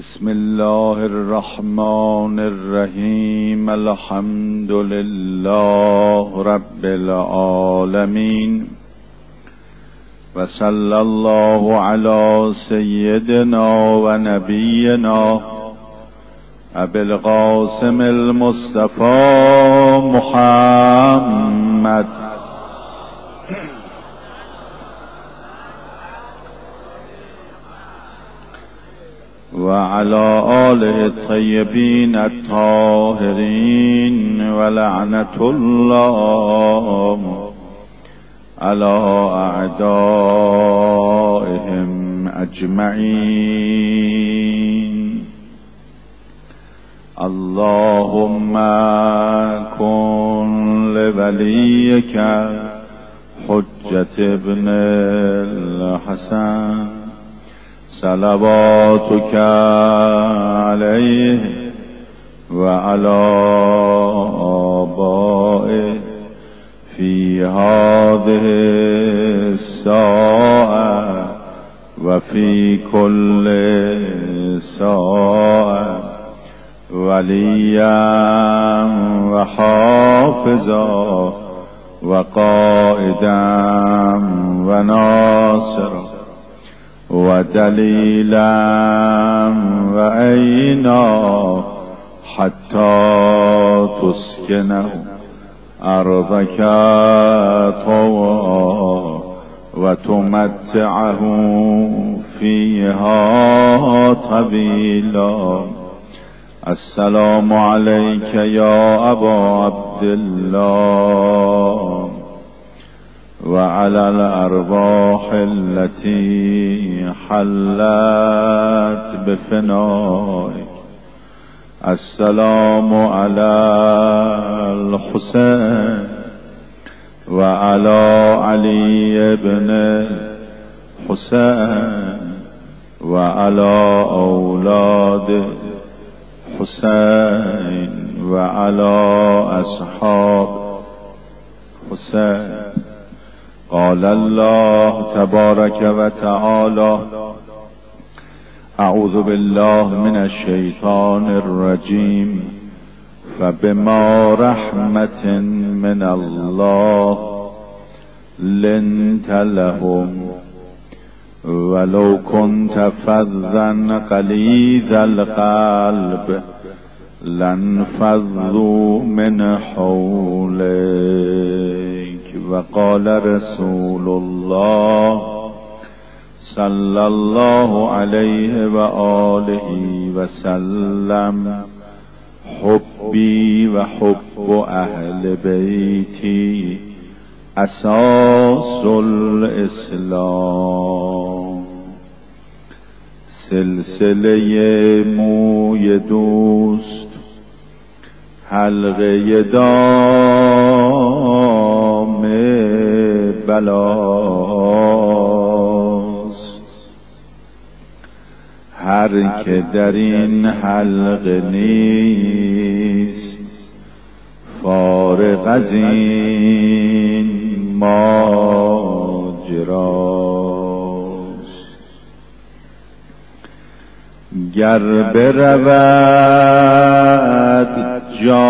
بسم الله الرحمن الرحیم. الحمد لله رب العالمین و صلی الله علی سیدنا و نبینا ابی القاسم المصطفى محمد و علی آله الطیبین الطاهرین و لعنت الله علی اعدائهم اجمعین. اللهم کن لولیک حجة ابن الحسن صلواتك عليه وعلى آبائه في هذه الساعة وفي كل ساعة وليا وحافظا وقائدا وناصرا ودليلا وعينا حتى تسكنه أرضك طوعا وتمتعه فيها طويلا. السلام عليك يا أبا عبد الله وعلى الأرواح التي حلت بفنائك. السلام على الحسين وعلى علي بن حسين وعلى أولاد حسين وعلى أصحاب حسين. قال الله تبارك وتعالى: أعوذ بالله من الشيطان الرجيم. فبما رحمة من الله لنت لهم ولو كنت فظا غليظ القلب لانفضوا من حولك. وقال رسول الله صلى الله عليه وآله وسلم: حبي وحب أهل بيتي أساس الإسلام. سلسله موی دوست حلقه دام بلاست. هر که در این حلقه نیست فارغ از این ماجراست. گر برود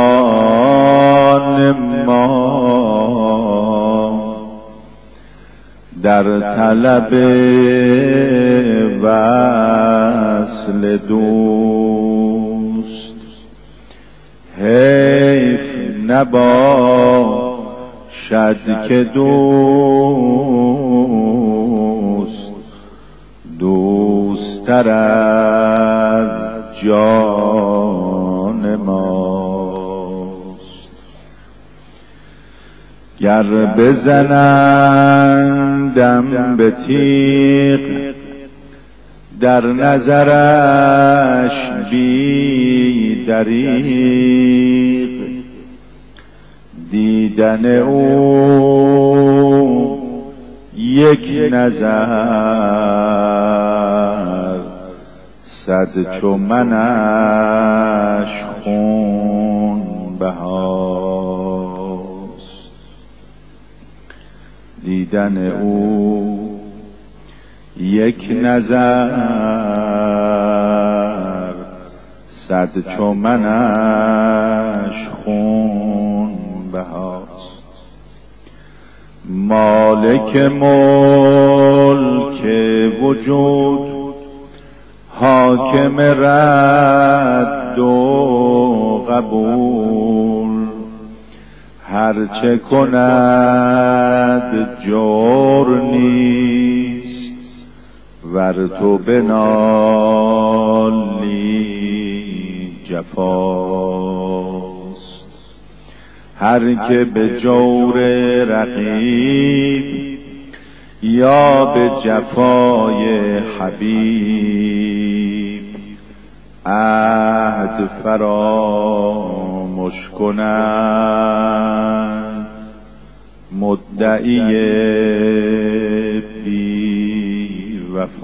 جان ما در طلب وصل دوست، حیف نباشد که دوست‌تر از جان ماست. گر بزنندم به تیغ در نظرش بی دریغ، دیدن او یک نظر صد چو منش خون بهاست. دیدن او یک نظر صد چو منش خون بهاست. مالک ملک وجود حاکم رد و قبول، هرچه کند جور نیست ور تو بنالی جفاست. هر که به جور رقیب یا به جفای حبیب عهد فراموش کند، مدعی بی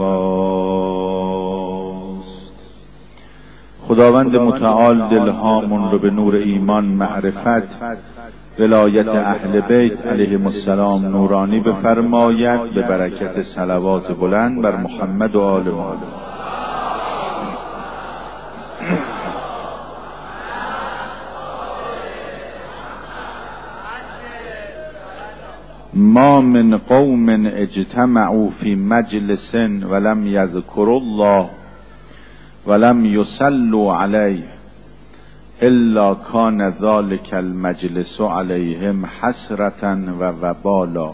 وفاست. خداوند متعال دلهامون رو به نور ایمان، معرفت، ولایت اهل بیت علیهم السلام نورانی بفرماید، به برکت صلوات بلند بر محمد و آل محمد. ما من قوم اجتمعوا فی مجلس ولم یذکروا الله ولم یصلوا علیه الا کان ذلک المجلس علیهم حسرة و وبالا.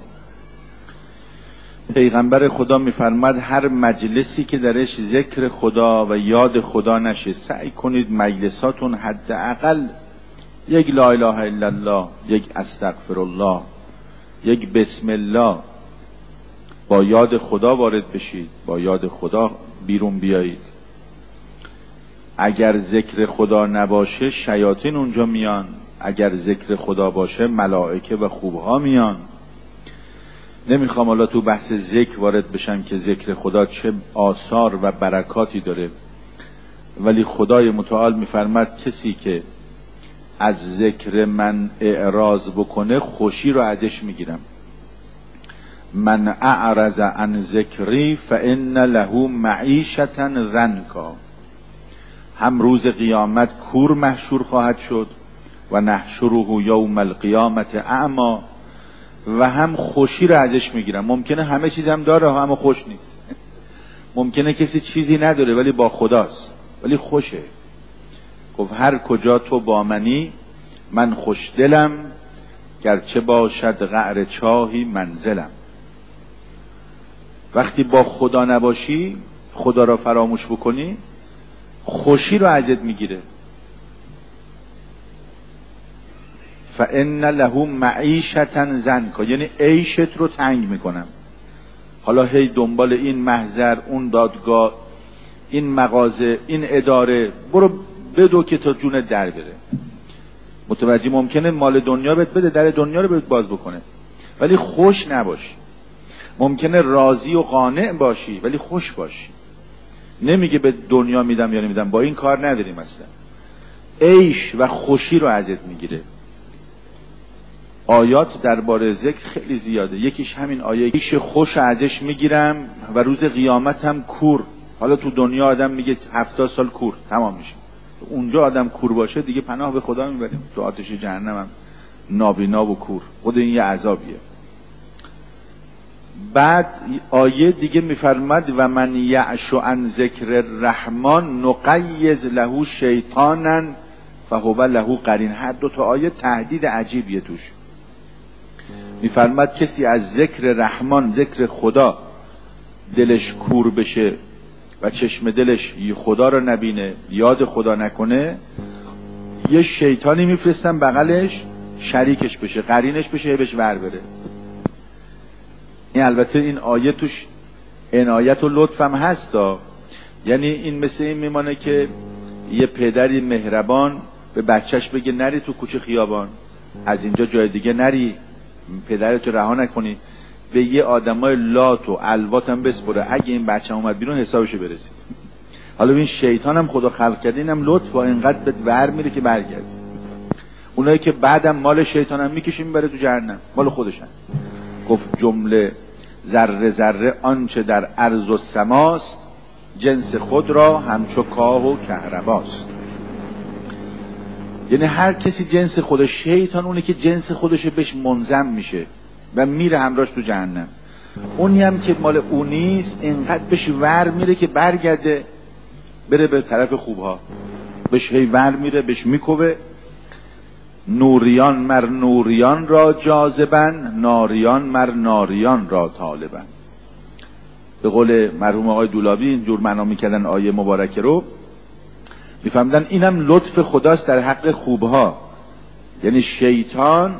پیغمبر خدا میفرماد هر مجلسی که درش ذکر خدا و یاد خدا نشه، سعی کنید مجلساتون حداقل یک لا اله الا الله، یک استغفر الله، یک بسم الله، با یاد خدا وارد بشید، با یاد خدا بیرون بیایید. اگر ذکر خدا نباشه شیاطین اونجا میان، اگر ذکر خدا باشه ملائکه و خوبها میان. نمیخوام حالا تو بحث ذکر وارد بشم که ذکر خدا چه آثار و برکاتی داره، ولی خدای متعال میفرماد کسی که از ذکر من اعراض بکنه خوشی رو ازش میگیرم. من اعرض عن ذکری فان له معیشة ضنکا. هم روز قیامت کور محشور خواهد شد و نحشره یوم القیامت اعما، و هم خوشی رو ازش میگیرم. ممکنه همه چیزم داره اما خوش نیست. ممکنه کسی چیزی نداره ولی با خداست ولی خوشه. گفت هر کجا تو با منی من خوشدلم، گرچه باشد قعر چاهی منزلم. وقتی با خدا نباشی، خدا را فراموش بکنی، خوشی رو ازت میگیره. فان له معیشة ضنکا، یعنی عیشت رو تنگ میکنم. حالا هی دنبال این محضر، اون دادگاه، این مغازه، این اداره، برو بدو که تا جونت در بره. متوجه؟ ممکنه مال دنیا بهت بده، در دنیا رو بهت باز بکنه ولی خوش نباشی. ممکنه راضی و قانع باشی ولی خوش باشی. نمیگه به دنیا میدم یا نمیدم، با این کار نداریم اصلا. عیش و خوشی رو ازت میگیره. آیات درباره ذکر خیلی زیاده. یکیش همین آیه عیش خوش ازش میگیرم و روز قیامت هم کور. حالا تو دنیا آدم میگه 70 سال کور تمام میشه، اونجا آدم کور باشه دیگه پناه به خدا میبریم. تو آتش جهنم هم نابینا و کور، خود این یه عذابیه. بعد آیه دیگه میفرماد و من یعش عن ذکر الرحمن نقیض له شیطانا فهو له قرین. هر دو تا آیه تهدید عجیبیه توش. میفرماد کسی از ذکر رحمان، ذکر خدا، دلش کور بشه و چشم دلش خدا رو نبینه، یاد خدا نکنه، یه شیطانی میفرستن بغلش شریکش بشه، قرینش بشه، بهش ور بره. این البته این آیه توش عنایت و لطف هم هستا. یعنی این مثل این میمانه که یه پدری مهربان به بچهش بگه نری تو کوچه خیابان، از اینجا جای دیگه نری، پدرتو رها نکنی. به یه آدمای لات و الوات هم بسپره، اگه این بچه اومد بیرون حسابشو برسید. حالا این شیطان هم خدا خلق کرده، اینم لطف و اینقدر به ور میره که برگرد. اونایی که بعدم مال شیطان هم میکشه میبره تو جهنم، مال خودشن. گفت جمله ذره ذره آنچه در ارض و سماست، جنس خود را همچو کاه و کهرباست. یعنی هر کسی جنس خودش، شیطان اونه که جنس خودش بهش منظم میشه و میره همراهش تو جهنم. اونی هم که مال اون نیست اینقدر بهش ور میره که برگرده بره به طرف خوبها، بهش هی ور میره، بهش میکوبه. نوریان مر نوریان را جاذبن، ناریان مر ناریان را طالبن. به قول مرحوم آقای دولابی اینجور معنا میکردن آیه مبارکه رو، میفهمدن اینم لطف خداست در حق خوبها. یعنی شیطان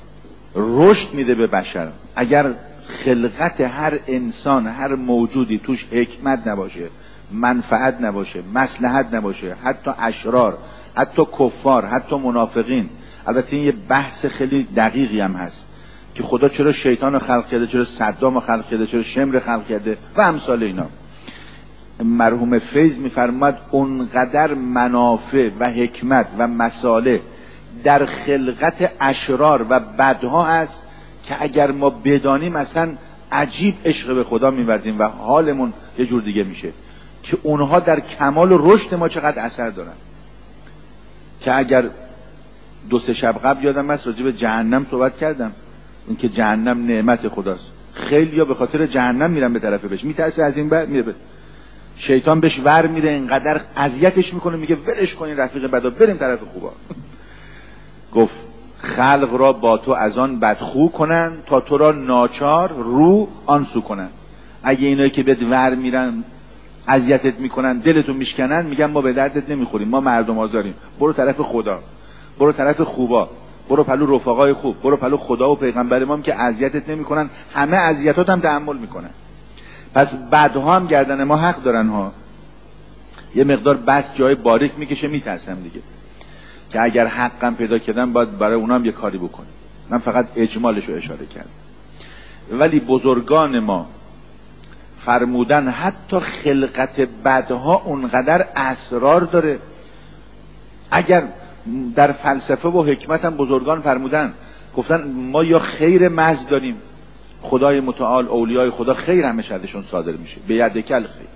رشد میده به بشر. اگر خلقت هر انسان، هر موجودی توش حکمت نباشه، منفعت نباشه، مصلحت نباشه، حتی اشرار، حتی کفار، حتی منافقین. البته این یه بحث خیلی دقیقی هم هست که خدا چرا شیطان رو خلق کرده، چرا صدام رو خلق کرده، چرا شمر خلق کرده و امثال اینا. مرحوم فیض میفرماد اونقدر منافع و حکمت و مصالح در خلقت اشرار و بدها هست که اگر ما بدانیم اصلا عجیب عشق به خدا می‌ورزیم و حالمون یه جور دیگه میشه که اونها در کمال و رشد ما چقدر اثر دارن. که اگر 2-3 شب قبل یادم هست راجع به جهنم صحبت کردم، این که جهنم نعمت خداست. خیلی‌ها به خاطر جهنم میرن به طرف بهش، میترسه از این بعد میره شیطان بهش ور میره، اینقدر اذیتش میکنه میگه ولش کنین رفیق بدا بریم طرف خوبا. گفت خلق را با تو از آن بدخو کنن تا تو را ناچار رو آن سو کنن. اگه اینایی که بهت ور میرن اذیتت میکنن دلتو میشکنن، میگن ما به دردت نمیخوریم، ما مردم آزاریم، برو طرف خدا، برو طرف خوبا، برو پلو رفقای خوب، برو پلو خدا و پیغمبر ما که اذیتت نمیکنن، همه اذیتات هم تحمل میکنن. پس بعدها هم گردن ما حق دارن ها. یه مقدار بس جای باریک میکشه، میترسم دیگه که اگر حقم پیدا کردن باید برای اونام یه کاری بکنیم. من فقط اجمالشو اشاره کردم. ولی بزرگان ما فرمودن حتی خلقت بدها اونقدر اسرار داره. اگر در فلسفه و حکمت هم بزرگان فرمودن، گفتن ما یا خیر محض داریم، خدای متعال اولیای خدا خیر همه ازشون صادر میشه، به یدکل خیر،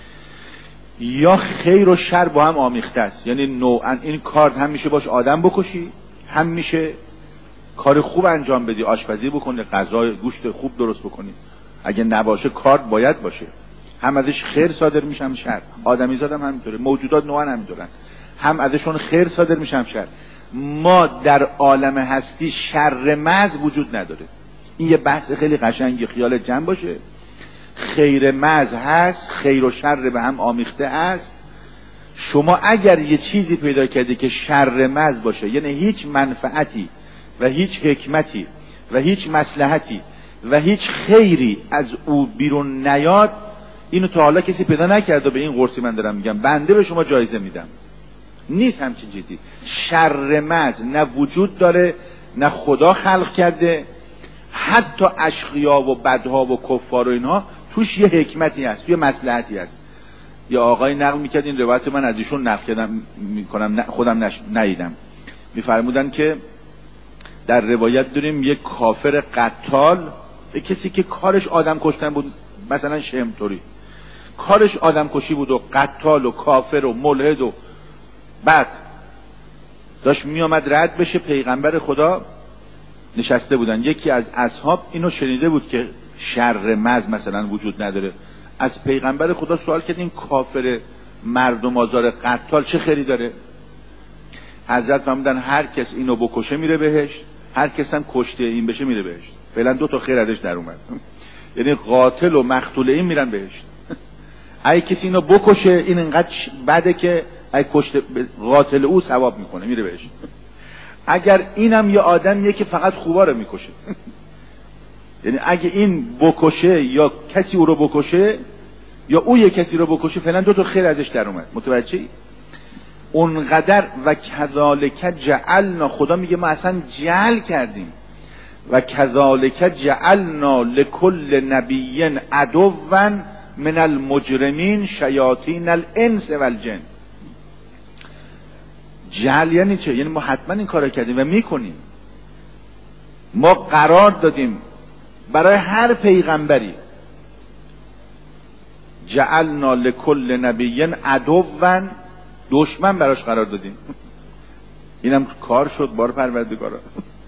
یا خیر و شر با هم آمیخته است. یعنی نوعا این کار هم میشه باش آدم بکشی، هم میشه کار خوب انجام بدی، آشپزی بکنی، غذا گوشت خوب درست بکنی. اگه نباشه کار باید باشه، هم ازش خیر صادر میشه هم شر. آدمیزاد هم همینطوره، موجودات نوعا همینطورن، هم ازشون خیر صادر میشه هم شر. ما در عالم هستی شر محض وجود نداره. این یه بحث خیلی قشنگی، خیالت جمع باشه. خیر محض هست، خیر و شر به هم آمیخته است. شما اگر یه چیزی پیدا کردی که شر محض باشه، یعنی هیچ منفعتی و هیچ حکمتی و هیچ مصلحتی و هیچ خیری از او بیرون نیاد، اینو تا حالا کسی پیدا نکرده. به این قرصی من دارم میگم، بنده به شما جایزه میدم. نیست همچین چیزی. شر محض نه وجود داره، نه خدا خلق کرده. حتی اشقیا و بدها و کفار و اینها توش یه حکمتی هست، یه مصلحتی هست. یا آقای نقل میکرد، این روایت من از ایشون نقل کردم میکنم، خودم ندیدم، میفرمودن که در روایت داریم یک کافر قتال، یک کسی که کارش آدم کشتن بود، مثلا شمطوری کارش آدم کشی بود و قتال و کافر و ملحد و بعد داشت میامد رد بشه، پیغمبر خدا نشسته بودن. یکی از اصحاب اینو شنیده بود که شر محض مثلا وجود نداره، از پیغمبر خدا سوال کرد این کافر مردم آزار قتال چه خیری داره؟ حضرت فرمودن هر کس اینو بکشه میره بهشت، هر کس هم کشته این بشه میره بهشت. فعلا 2 تا خیر ازش در اومد. یعنی قاتل و مقتول این میرن بهشت. اگه کسی اینو بکشه این انقدر بده که اگه کشته قاتل او ثواب میکنه میره بهشت. اگر اینم یه آدمیه که فقط خوبا رو میکشه، یعنی اگه این بکشه یا کسی او رو بکشه یا او یه کسی رو بکشه، فعلا 2 تا خیر ازش در اومد. متوجهی؟ اونقدر. و کذالک جعلنا، خدا میگه ما اصلا جعل کردیم، و کذالک جعلنا لکل نبی عدوا من المجرمین شیاطین الانس والجن. جعل یعنی چه؟ یعنی ما حتما این کارو کردیم و میکنیم. ما قرار دادیم برای هر پیغمبری، جعلنا لکل نبی عدوا، دشمن براش قرار دادیم. اینم کار شد بار پروردگارا.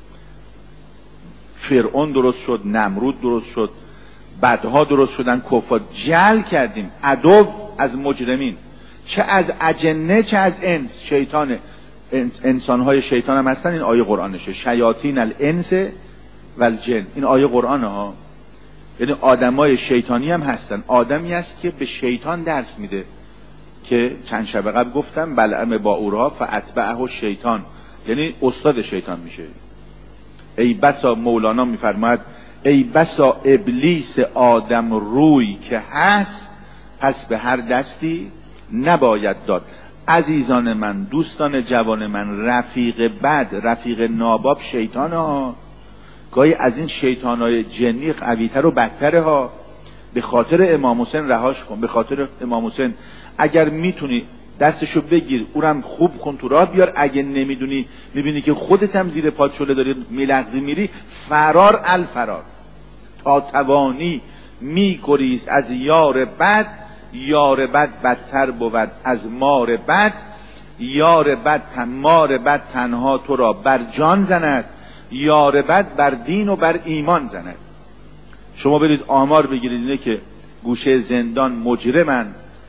فرعون درست شد، نمرود درست شد، بعدها درست شدن کفار. جل کردیم عدو از مجرمین، چه از اجنه چه از انس. شیطان، انسانهای شیطان هم هستن. این آیه قرآنشه، شیاطین الانس و الجن. این آیه قرآنه ها. یعنی آدمای شیطانی هم هستن. آدمی است که به شیطان درس میده که چند شب قبل گفتم بلعم با اورها فاتبعه شیطان، یعنی استاد شیطان میشه. ای بسا، مولانا میفرماید ای بسا ابلیس آدم روی که هست، پس به هر دستی نباید داد. عزیزان من، دوستان جوان من، رفیق بد، رفیق ناباب شیطان ها. گاهی از این شیطانای جنی قویتر و بدتره ها. به خاطر امام حسین رهاش کن، به خاطر امام حسین. اگر میتونی دستشو بگیر، اونم خوب کن تو راه بیار. اگه نمیدونی، میبینی که خودت هم زیر پات شده داری میلغزی میری، فرار الفرار. تا توانی میگریز از یار بد، یار بد بدتر بود از مار بد. یار بد مار بد تنها تو را بر جان زند، یار بد بر دین و بر ایمان زند. شما برید آمار بگیرید اینه که گوشه زندان مجرمن،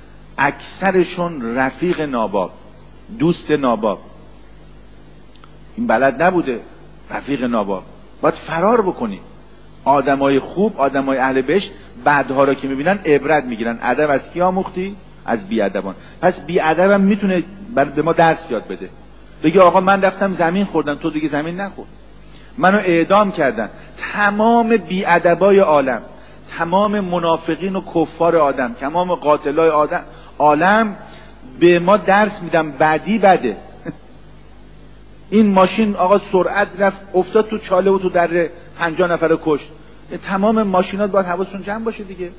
اکثرشون رفیق ناباب، دوست ناباب. این بلد نبوده رفیق ناباب. باید فرار بکنی. آدمای خوب، آدمای اهل بهشت بعدها را که میبینن عبرت میگیرن. ادب از کی آموختی؟ از بیادبان. پس بیادبم میتونه به ما درس یاد بده. بگه آقا من رفتم زمین خوردم، تو دیگه زمین نخور. منو اعدام کردن. تمام بیادبای عالم، تمام منافقین و کفار آدم، تمام قاتلای عالم به ما درس میدن بدی بده. این ماشین آقا سرعت رفت افتاد تو چاله و تو دره 50 نفر کشت. تمام ماشینات باید حواسشون جمع باشه دیگه.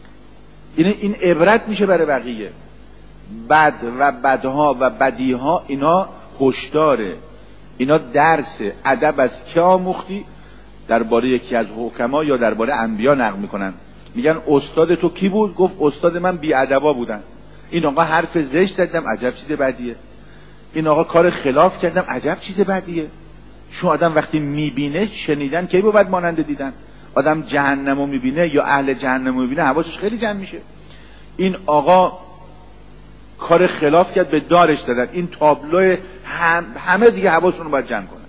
این عبرت میشه برای بقیه. بد و بدها و بدیها اینا هشداره، اینا درسه. ادب از کی آموختی؟ درباره یکی از حکما یا درباره انبیا نقل میکنن، میگن استاد تو کی بود؟ گفت استاد من بیادبا بودن. این آقا حرف زشت زدم، عجب چیز بدیه. این آقا کار خلاف کردم، عجب چیز بدیه. چون آدم وقتی میبینه، شنیدن کی بود مانند دیدن. آدم جهنمو میبینه یا اهل جهنمو میبینه حواسش خیلی جمع میشه. این آقا کار خلاف کرد، به دارش زدن. این تابلو همه دیگه حواسشون رو باید جمع کنن.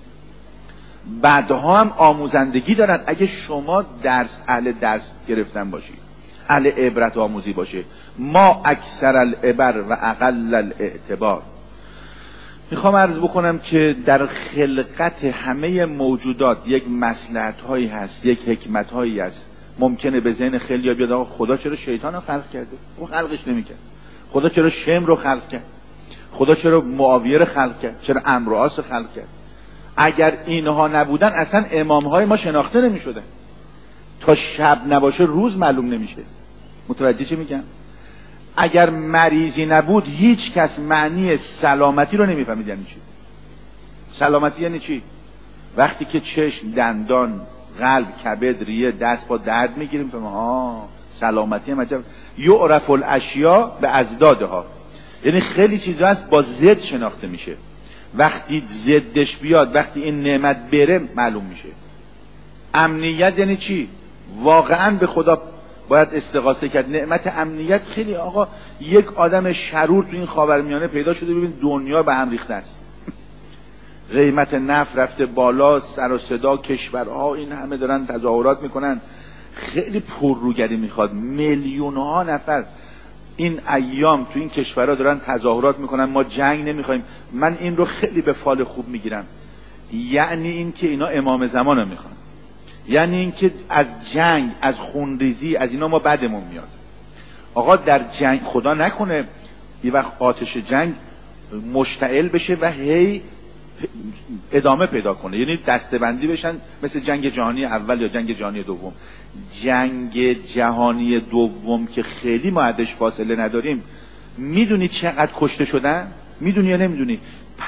بعدها هم آموزندگی دارن. اگه شما اهل درس گرفتن باشی، اهل عبرت آموزی باشه. ما اکثر العبر و اقل الاعتبار. میخوام عرض بکنم که در خلقت همه موجودات یک مصلحت هایی هست، یک حکمت هایی هست. ممکنه به ذهن خیلی بیاد آقا خدا چرا شیطان رو خلق کرده؟ اون خلقش نمیکرد. خدا چرا شم رو خلق کرد؟ خدا چرا معاویه رو خلق کرد؟ چرا عمرو و عاص رو خلق کرد؟ اگر اینها نبودن اصلا امامهای ما شناخته نمیشدن. تا شب نباشه روز معلوم نمیشه. متوجه چه میگم؟ اگر مریضی نبود هیچ کس معنی سلامتی رو نمیفهمید. یعنی چی سلامتی؟ یعنی چی؟ وقتی که چشم، دندان، قلب، کبد، ریه، دست با درد میگیریم فهمیم سلامتی هم عجب. یعرف الاشیاء به ازدادها. یعنی خیلی چیزا هست با ضد شناخته میشه. وقتی ضدش بیاد، وقتی این نعمت بره معلوم میشه. امنیت یعنی چی؟ واقعا به خدا باید استغاثه کرد. نعمت امنیت خیلی آقا، یک آدم شرور تو این خاورمیانه پیدا شده، ببین دنیا به هم ریخته است. قیمت نفت رفته بالا، سر و صدا، کشورها این همه دارن تظاهرات میکنن. خیلی پرروگری میخواد. میلیون ها نفر این ایام تو این کشورها دارن تظاهرات میکنن ما جنگ نمیخوایم. من این رو خیلی به فال خوب میگیرم. یعنی این که اینا امام زمان رو میخوان، یعنی این که از جنگ، از خونریزی، از اینا ما بدمون میاد. آقا در جنگ خدا نکنه یه وقت آتش جنگ مشتعل بشه و هی ادامه پیدا کنه، یعنی دسته‌بندی بشن مثل جنگ جهانی اول یا جنگ جهانی دوم. جنگ جهانی دوم که خیلی ما ازش فاصله نداریم، میدونی چقدر کشته شدن؟ میدونی یا نمیدونی؟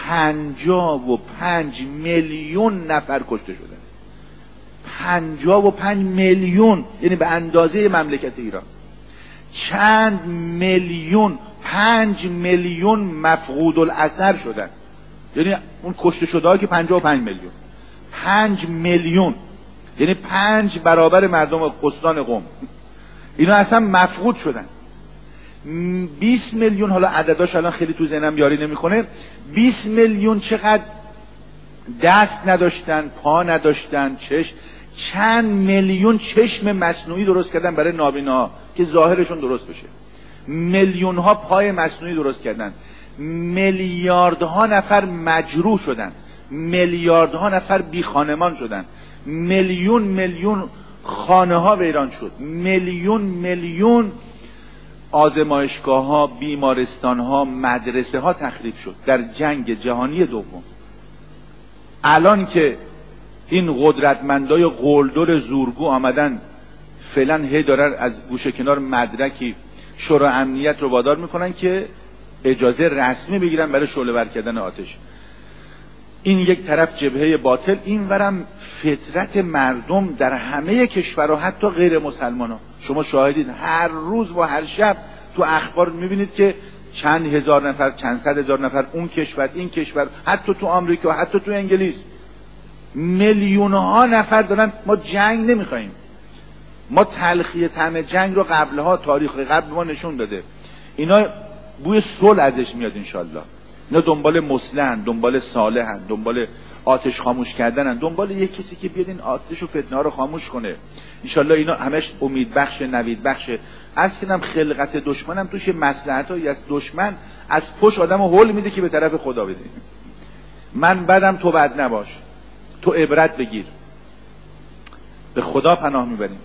55 میلیون نفر کشته شدن. 55 میلیون، یعنی به اندازه مملکت ایران. چند میلیون، 5 میلیون مفقود الاثر شدن. یعنی اون کشته شده ها که 55 میلیون، 5 میلیون، یعنی 5 برابر مردم استان قم اینا اصلا مفقود شدن. 20 میلیون، حالا عدداش الان خیلی تو ذهنم یاری نمیکنه، 20 میلیون چقدر دست نداشتن، پا نداشتن، چند میلیون چشم مصنوعی درست کردن برای نابیناها که ظاهرشون درست بشه. میلیون ها پای مصنوعی درست کردن. میلیاردها نفر مجروح شدن. میلیاردها نفر بی خانمان شدن. میلیون میلیون خانه ها ویران شد. میلیون میلیون آزمایشگاه ها، بیمارستان ها، مدرسه ها تخریب شد در جنگ جهانی دوم. الان که این قدرتمندای قلدر زورگو آمدن فعلا هی دارن از گوشه کنار مدرکی شورای امنیت رو وادار میکنن که اجازه رسمی بگیرن برای شعله‌ور کردن آتش. این یک طرف جبهه باطل، این ورم فطرت مردم در همه کشورها، حتی غیر مسلمان ها. شما شاهدید هر روز و هر شب تو اخبار میبینید که چند هزار نفر، چند صد هزار نفر اون کشور، این کشور، حتی تو آمریکا، حتی تو انگلیس میلیون ها نفر دارن ما جنگ نمیخوایم. ما تلخی طعم جنگ رو قبلها تاریخ قبل ما نشون داده. اینا بوی صلح ازش میاد انشالله. اینا دنبال مصلحن، دنبال صالحن، دنبال آتش خاموش کردنن، دنبال یک کسی که بیاد این آتش و فتنه رو خاموش کنه. انشالله اینا همش امید بخش، نوید بخش. عرض کردم خلقت دشمنم توش مصلحتایی از دشمن از پشت آدمو هول میده که به طرف خدا بده. من بدم تو بد نباش، تو عبرت بگیر. به خدا پناه میبریم.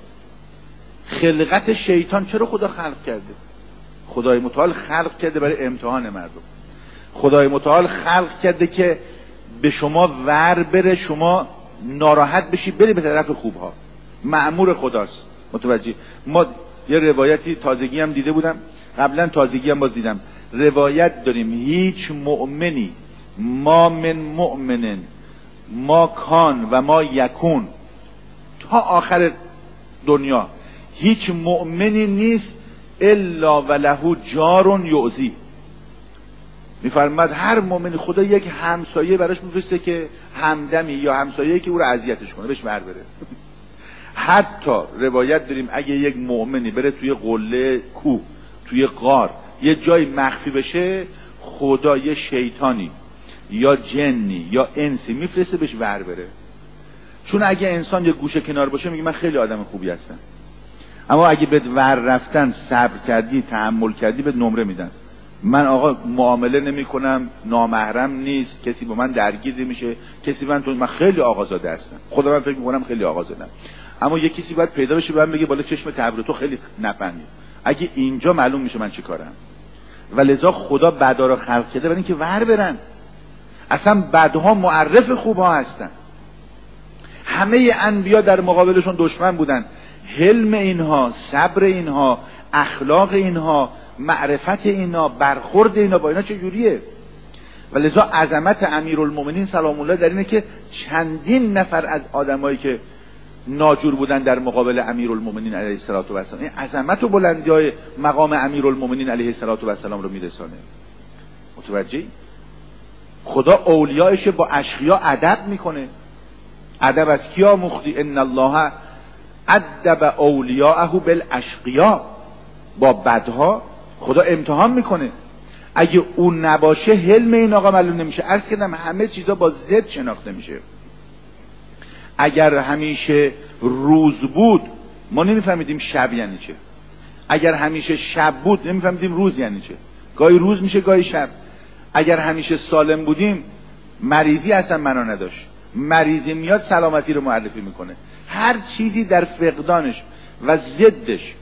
خلقت شیطان چرا خدا خلق کرده؟ خدای متعال خلق کرده برای امتحان مردم. خدای متعال خلق کرده که به شما ور بره، شما ناراحت بشی بری به طرف خوبها. مأمور خداست. متوجه؟ ما یه روایتی تازگی هم دیده بودم، قبلا تازگی هم باز دیدم. روایت داریم هیچ مؤمنی، ما من مؤمنن ما کان و ما یکون، تا آخر دنیا هیچ مؤمنی نیست الا وله جار یعزی. میفرماد هر مؤمن خدا یک همسایه براش میفرسته که همدمی یا همسایه‌ای که او رو اذیتش کنه، بهش ور بره. حتی روایت داریم اگه یک مؤمنی بره توی قله کوه، توی غار، یه جای مخفی بشه، خدا یه شیطانی یا جنی یا انسی میفرسته بهش ور بره. چون اگه انسان یه گوشه کنار باشه میگه من خیلی آدم خوبی هستم، اما اگه بهت ور رفتن، صبر کردی، تحمل کردی، بهت نمره میدن. من آقا معامله نمی کنم، نامحرم نیست، کسی با من درگیر نمیشه، کسی من خیلی آقازاده هستم، خدا من فکر میکنم خیلی آقازادم. اما یه کسی باید پیدا بشه به من بگه بالا چشم تبر تو خیلی نفهمی. اگه اینجا معلوم میشه من چی کارم. و لذا خدا بدا رو خلق کرده برای اینکه ور برن. اصلا بدها معرف خوبها هستن. همه انبیا در مقابلشون دشمن بودن. حلم اینها، صبر اینها، اخلاق اینها، معرفت اینا، برخورد اینا با اینا چجوریه؟ و لذا عظمت امیرالمومنین سلام الله در اینه که چندین نفر از آدمایی که ناجور بودن در مقابل امیرالمومنین علیه الصلوة و السلام، این عظمت و بلندی‌های مقام امیرالمومنین علیه الصلوة و السلام رو میرسانه. متوجهی؟ خدا اولیایش با اشقیا ادب میکنه. ادب از کیا مخدی؟ ان الله ادب اولیاءه بالاشقیا. با بدها خدا امتحان میکنه. اگه اون نباشه حلم این آقا معلوم نمیشه. عرض کردم همه چیزا با ضد شناخته میشه. اگر همیشه روز بود ما نمیفهمیدیم شب یعنی چه. اگر همیشه شب بود نمیفهمیدیم روز یعنی چه. گاهی روز میشه گاهی شب. اگر همیشه سالم بودیم مریضی اصلا معنا نداشت. مریضی میاد سلامتی رو معرفی میکنه. هر چیزی در فقدانش و ضدش.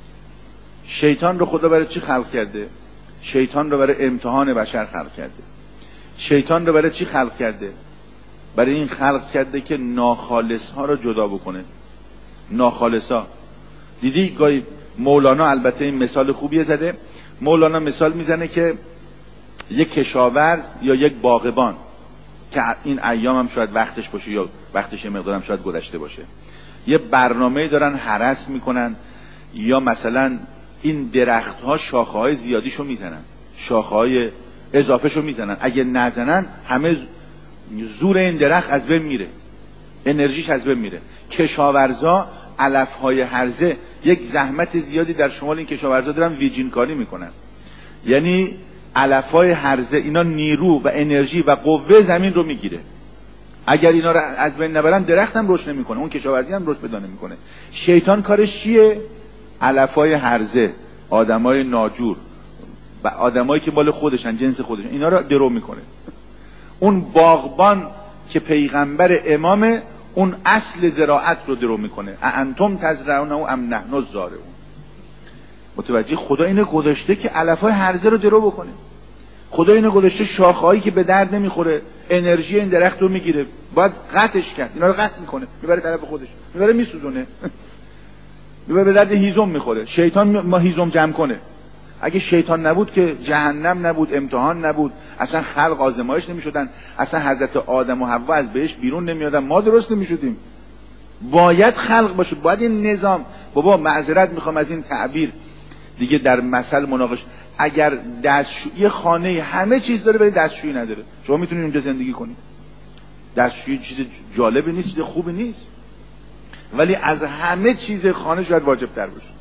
شیطان رو خدا برای چی خلق کرده؟ شیطان رو برای امتحان بشر خلق کرده. شیطان رو برای چی خلق کرده؟ برای این خلق کرده که ناخالص ها رو جدا بکنه. ناخالص ها. دیدی گاهی مولانا البته این مثال خوبیه زده. مولانا مثال میزنه که یک کشاورز یا یک باغبان که این ایام هم شاید وقتش باشه یا وقتش مقدارم شاید گذشته باشه، یه برنامه دارن هرس میکنن یا مثلا این درخت ها شاخه های زیادیشو میزنن، شاخه های اضافهشو میزنن، اگه نزنن همه زور این درخت از بین میره، انرژیش از بین میره. کشاورزا علفهای هرزه یک زحمت زیادی در شمال این کشاورزا دارن ویجین کاری میکنن، یعنی علفهای هرزه اینا نیرو و انرژی و قوه زمین رو میگیره. اگر اینا رو از بین نبرن درخت هم رشد نمیکنه، اون کشاورزی هم رشد پیدا نمیکنه. شیطان کارش چیه؟ علفهای هرزه، آدمای ناجور و آدمایی که مال خودشن، جنس خودشن، اینا رو درو میکنه. اون باغبان که پیغمبر امامه اون اصل زراعت رو درو میکنه. انتم تزرعونه ام نحن الزارعون. متوجه؟ خدا اینو گذاشته که علفهای هرزه رو درو بکنه. خدا اینو گذاشته شاخه‌هایی که به درد نمیخوره انرژی این درخت رو میگیره، باید قطعش کرد. اینا رو قطع میکنه، میبره طرف خودش، میبره میسوزونه، میبره به درد هیزم میخوره. شیطان ما هیزم جمع کنه. اگه شیطان نبود که جهنم نبود، امتحان نبود، اصلا خلق آزمایش نمیشدن، اصلا حضرت آدم و حوا از بهشت بیرون نمیادن، ما درست نمیشدیم. باید خلق باشه، باید این نظام. بابا معذرت میخوام از این تعبیر دیگه در مثل مناقش. اگر یه خانه همه چیز داره ولی دستشویی نداره، شما میتونید اونجا زندگی کنید؟ دستشویی چیز جالبی نیست، چیز خوبی نیست، ولی از همه چیز خانه شاید واجب تر باشه.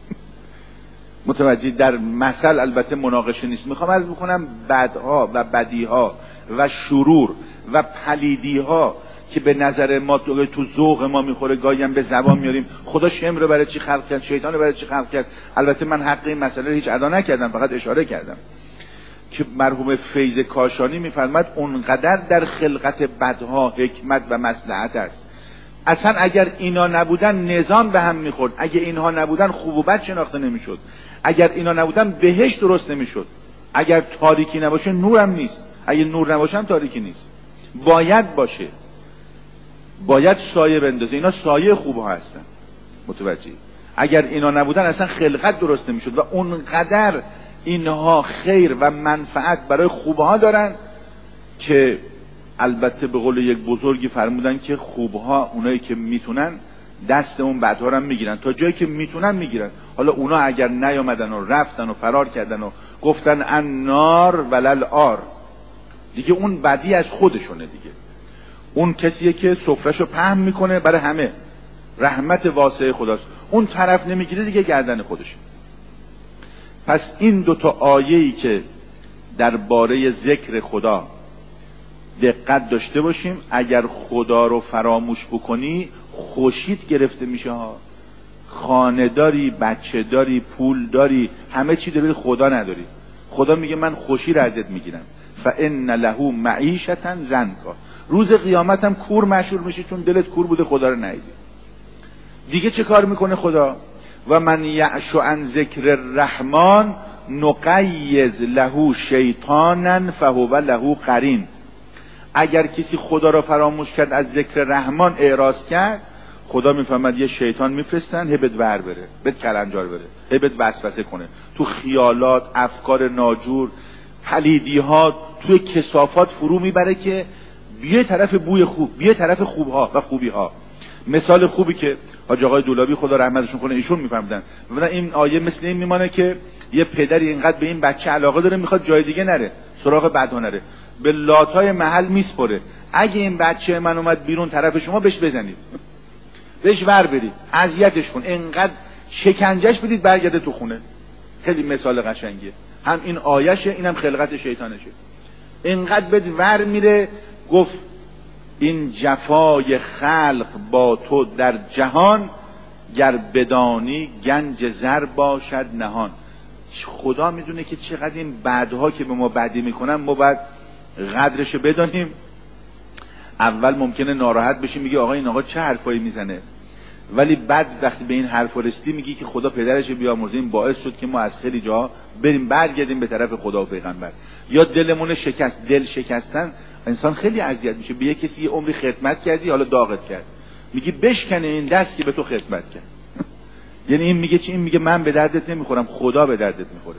متوجه؟ در مثل البته مناقشه نیست. میخوام عرض بکنم بدها و بدیها و شرور و پلیدیها که به نظر ما تو ذوق ما میخوره، گاهی هم به زبان میاریم. خدا شمر رو برای چی خلق کرد؟ شیطان رو برای چی خلق کرد؟ البته من حق این مسئله رو هیچ ادا نکردم، فقط اشاره کردم که مرحوم فیض کاشانی میفرماد اونقدر در خلقت بدها حکمت و مصلحت است. اصلا اگر اینا نبودن نظام به هم میخورد، اگر اینها نبودن خوب و بد شناخته نمیشد، اگر اینا نبودن بهشت درست نمیشد، اگر تاریکی نباشه نورم نیست، اگر نور نباشه هم تاریکی نیست. باید باشه، باید سایه بندازه. اینا سایه خوبها هستن. متوجه؟ اگر اینا نبودن اصلا خلقت درست نمیشد و اونقدر اینها خیر و منفعت برای خوبها دارن که البته به قول یک بزرگی فرمودن که خوبها اونایی که میتونن دست اون بدها رو هم میگیرن، تا جایی که میتونن میگیرن. حالا اونا اگر نیامدن و رفتن و فرار کردن و گفتن النار ولل آر، دیگه اون بدی از خودشونه دیگه. اون کسیه که سفرهشو پهن میکنه برای همه، رحمت واسع خداست. اون طرف نمیگیره دیگه گردن خودش. پس این دوتا آیه‌ای که درباره ذکر خدا دقت داشته باشیم. اگر خدا رو فراموش بکنی خوشیت گرفته میشه ها. خانه داری، بچه داری، پول داری، همه چی داری، خدا نداری. خدا میگه من خوشی رو ازت میگیرم. فان له معیشة ضنکا. روز قیامت هم کور مشهور میشه چون دلت کور بوده، خدا رو ندیدی. دیگه چه کار میکنه خدا؟ و من یعش عن ذکر الرحمن نقیض له شیطانا فهو له قرین. اگر کسی خدا را فراموش کرد، از ذکر رحمان اعراض کرد، خدا میفهمد یه شیطان میفرستن هبت ور بره، بهت کلنجار بره، هبت وسوسه کنه تو خیالات، افکار ناجور، پلیدی ها، توی کثافات فرو میبره که بیه طرف بوی خوب، بیه طرف خوبها و خوبی ها. مثال خوبی که حاج آقای دولابی خدا رحمتشون کنه ایشون میفهمیدن، ببینن این آیه مثل این میمانه که یه پدری اینقدر به این بچه علاقه داره میخواد جای دیگه نره، سراغ بدها نره، به لاتای محل میسپره. اگه این بچه من اومد بیرون طرف شما، بهش بزنید، بهش ور برید، اذیتش کن، اینقدر شکنجهش بدید برگرده تو خونه. خیلی مثال قشنگیه. هم این آیشه، اینم خلقت شیطانشه. اینقدر بد ور میره. گفت این جفای خلق با تو در جهان، گر بدانی گنج زر باشد نهان. خدا میدونه که چقدر این بدها که به ما بدی میکنن ما باید قدرشو بدانیم. اول ممکنه ناراحت بشی، میگی آقا این آقا چه حرفایی میزنه، ولی بعد وقتی به این حرف رسیدی میگی که خدا پدرش بیامرزه، این باعث شد که ما از خیلی جا بریم برگردیم به طرف خدا و پیغمبر. یا دلمون شکست. دل شکستن انسان خیلی اذیت میشه. به یه کسی یه عمری خدمت کردی، حالا داغت کرد، میگی بشکنه این دست که به تو خدمت کرد. یعنی این میگه چی؟ این میگه من به دردت نمیخورم، خدا به دردت میخوره.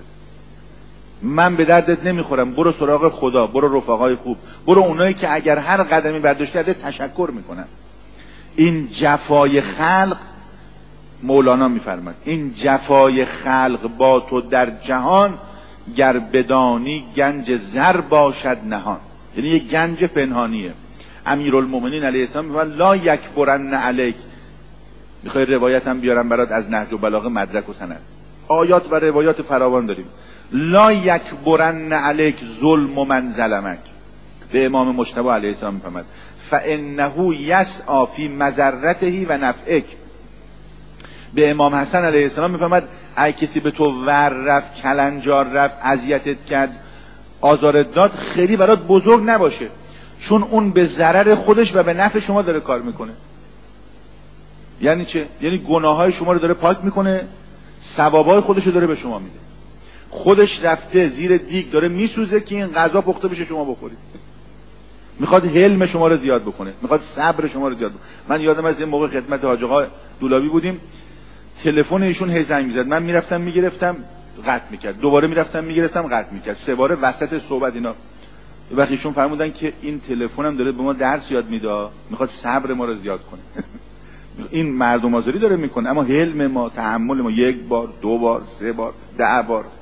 من به دردت نمیخورم، برو سراغ خدا، برو رفقای خوب، برو اونایی که اگر هر قدمی برداشتی ازت تشکر میکنن. این جفای خلق، مولانا میفرماد این جفای خلق با تو در جهان، گر بدانی گنج زر باشد نهان. یعنی یک گنج پنهانیه. امیرالمومنین علیه السلام میگن لا یکبرن علیک. میخوای روایتم بیارم برات از نهج و بلاغه مدرک و سند، آیات و روایات فراوان داریم. لا یکبرن علیک ظلم من ظلمک. به امام مجتبی علیه السلام میفهمد فانه یسعی فی مضرته و نفعک. به امام حسن علیه السلام میفهمد اگه کسی به تو ور رفت، کلنجار رفت، اذیتت کرد، آزارت داد، خیلی برات بزرگ نباشه، چون اون به ضرر خودش و به نفع شما داره کار میکنه. یعنی چه؟ یعنی گناههای شما رو داره پاک میکنه، ثوابای خودش رو داره به شما میده. خودش رفته زیر دیگ داره میسوزه که این غذا پخته بشه شما بخورید. میخواد حلم شما رو زیاد بکنه، میخواد صبر شما رو زیاد بکنه. من یادم از این موقع خدمت حاج آقا دولابی بودیم، تلفن ایشون هی زنگ میزد، من میرفتم میگرفتم قطع میکرد، دوباره میرفتم میگرفتم قطع میکرد، 3 باره وسط صحبت اینا. وقتی ایشون فرمودن که این تلفنم داره به ما درس یاد میده، میخواد صبر ما رو زیاد کنه. این مردم آزاری داره میکنه، اما حلم ما، تحمل ما 1 بار، 2 بار، 3 بار، 10 بار